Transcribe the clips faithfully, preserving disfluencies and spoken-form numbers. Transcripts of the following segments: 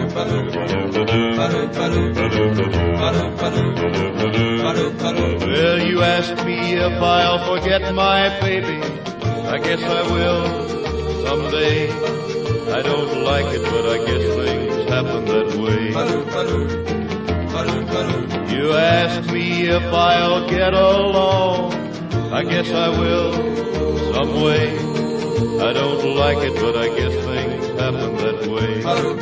Well, you ask me if I'll forget my baby. I guess I will someday. I don't like it, but I guess things happen that way. You ask me if I'll get along. I guess I will some way. I don't like it, but I guess things happen that way.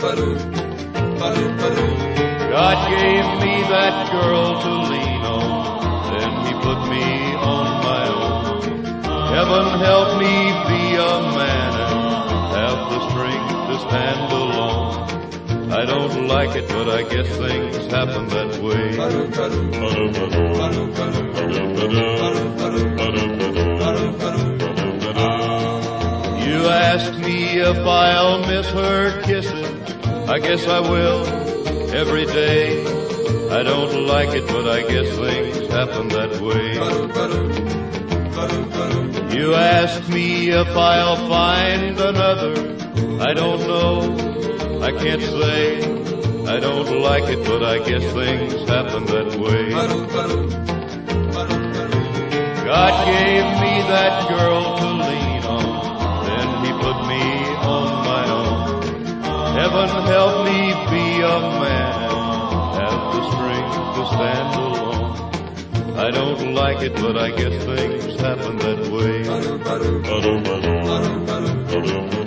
God gave me that girl to lean on, then he put me on my own. Heaven help me be a man and have the strength to stand alone. I don't like it, but I guess things happen that way. You ask me if I'll miss her kisses. I guess I will every day. I don't like it, but I guess things happen that way. You ask me if I'll find another. I don't know, I can't say. I don't like it, but I guess things happen that way. God gave me that girl to lean on, then he put me on my own. Heaven help me be a man, have the strength to stand alone. I don't like it, but I guess things happen that way.